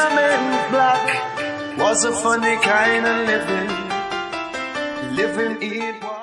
Benjamin Black was a funny kind of living. Living it was